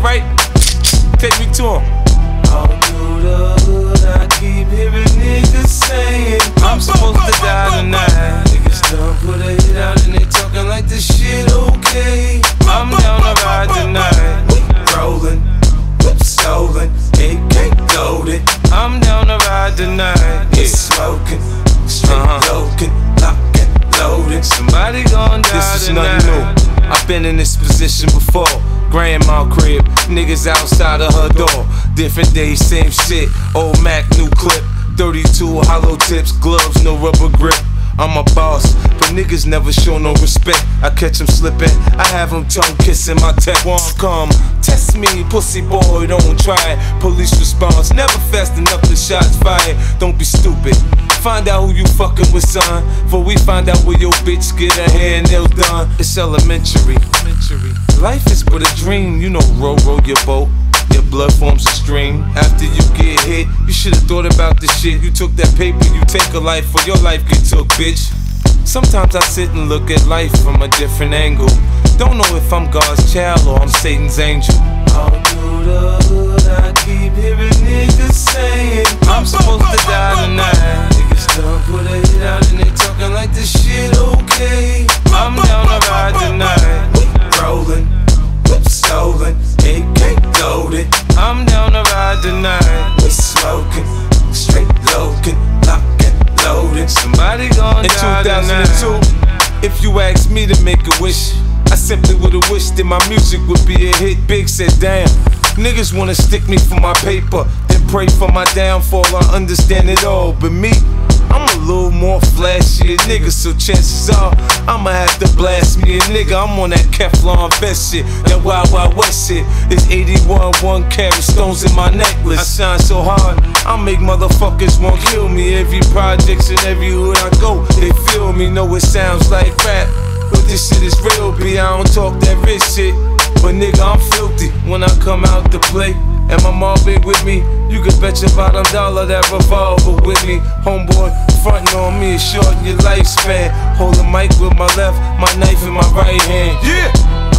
right? Take me to him. All through the hood, I keep hearing niggas saying I'm supposed to die tonight. Niggas done put a hit out and they talking like this shit okay. I'm down to ride tonight. We rollin', whip stolen, AK loaded. I'm down to ride tonight. We smoking, straight loking, lock and loaded. Somebody gon' die This is tonight. nothing new. I've been in this position before. Grandma crib, niggas outside of her door. Different days, same shit. Old Mac, new clip. 32 hollow tips, gloves, no rubber grip. I'm a boss, but niggas never show no respect. I catch them slipping, I have them tongue kissing my tech. Won't come, test me, pussy boy, don't try it. Police response, never fast enough, the shots fired. Don't be stupid, find out who you fucking with, son. Before we find out where your bitch get her hair and nails done. It's elementary. Life is but a dream, you know, row your boat. Your blood forms a stream. After you get hit, you should've thought about this shit. You took that paper, you take a life, or your life get took, bitch. Sometimes I sit and look at life from a different angle. Don't know if I'm God's child or I'm Satan's angel. All through the hood, I keep hearing niggas saying I'm supposed to die tonight. Niggas done put a hit out and they talking like this shit okay. I'm down to ride tonight. We rollin', whip stolen, AK loaded. I'm down to ride tonight. We smoking, straight loking, lock and loaded. Somebody gon' In die 2002, tonight. if you asked me to make a wish, I simply would've wished that my music would be a hit. Big said, damn, niggas wanna stick me for my paper, then pray for my downfall. I understand it all, but me, I'm a little more flashy a nigga, so chances are I'ma have to blast me a nigga. I'm on that Kevlar vest shit, that Wild Wild West shit. It's 81 1-carat stones in my necklace. I shine so hard, I make motherfuckers want to kill me. Every projects and every hood I go, they feel me. Know it sounds like rap, but this shit is real, B. I don't talk that rich shit, but nigga, I'm filthy when I come out to play. And my mom be with me, you can bet your bottom dollar that revolver with me. Homeboy, frontin' on me, shorten your lifespan. Hold the mic with my left, my knife in my right hand. Yeah!